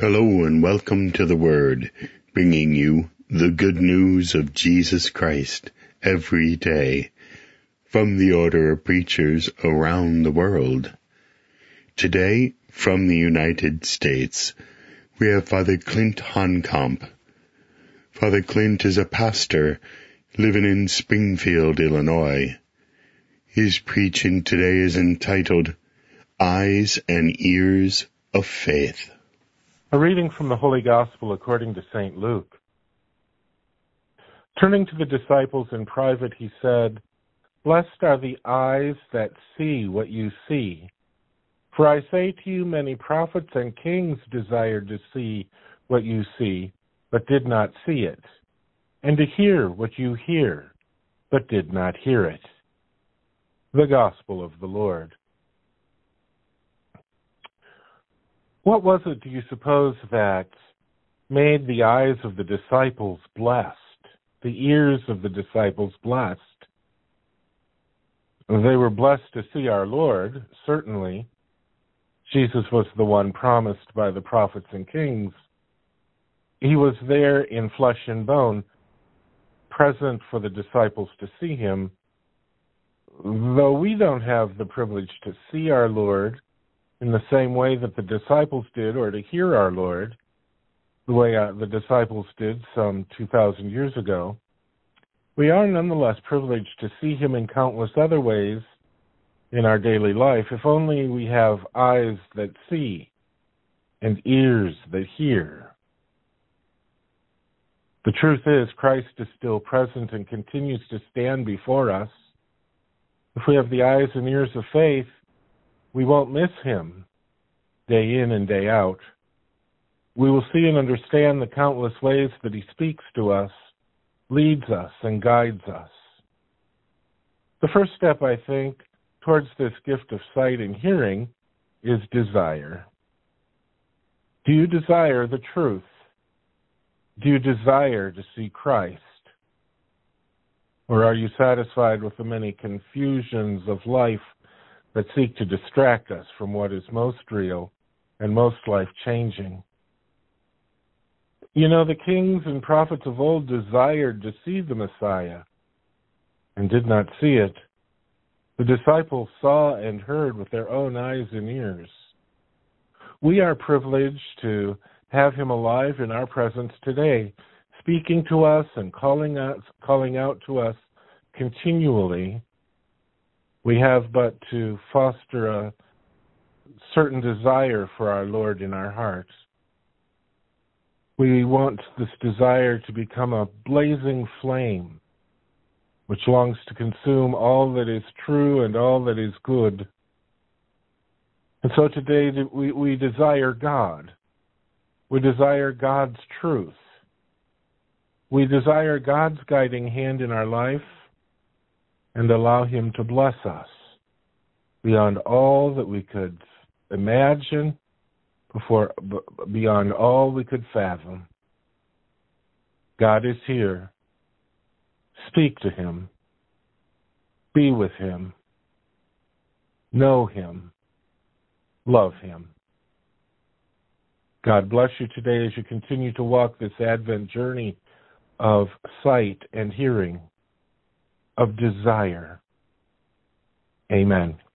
Hello and welcome to the Word, bringing you the good news of Jesus Christ every day from the Order of Preachers around the world. Today, from the United States, we have Father Clint Honkamp. Father Clint is a pastor living in Springfield, Illinois. His preaching today is entitled, Eyes and Ears of Faith. A reading from the Holy Gospel according to St. Luke. Turning to the disciples in private, he said, "Blessed are the eyes that see what you see. For I say to you, many prophets and kings desired to see what you see, but did not see it, and to hear what you hear, but did not hear it." The Gospel of the Lord. What was it, do you suppose, that made the eyes of the disciples blessed, the ears of the disciples blessed? They were blessed to see our Lord, certainly. Jesus was the one promised by the prophets and kings. He was there in flesh and bone, present for the disciples to see him. Though we don't have the privilege to see our Lord in the same way that the disciples did, or to hear our Lord, the way the disciples did some 2,000 years ago, we are nonetheless privileged to see him in countless other ways in our daily life, if only we have eyes that see and ears that hear. The truth is, Christ is still present and continues to stand before us. If we have the eyes and ears of faith, we won't miss him day in and day out. We will see and understand the countless ways that he speaks to us, leads us, and guides us. The first step, I think, towards this gift of sight and hearing is desire. Do you desire the truth? Do you desire to see Christ? Or are you satisfied with the many confusions of life that seek to distract us from what is most real and most life-changing? You know, the kings and prophets of old desired to see the Messiah and did not see it. The disciples saw and heard with their own eyes and ears. We are privileged to have him alive in our presence today, speaking to us and calling out to us continually. We have but to foster a certain desire for our Lord in our hearts. We want this desire to become a blazing flame, which longs to consume all that is true and all that is good. And so today we desire God. We desire God's truth. We desire God's guiding hand in our life, and allow him to bless us beyond all that we could imagine, beyond all we could fathom. God is here. Speak to him. Be with him. Know him. Love him. God bless you today as you continue to walk this Advent journey of sight and hearing, of desire. Amen.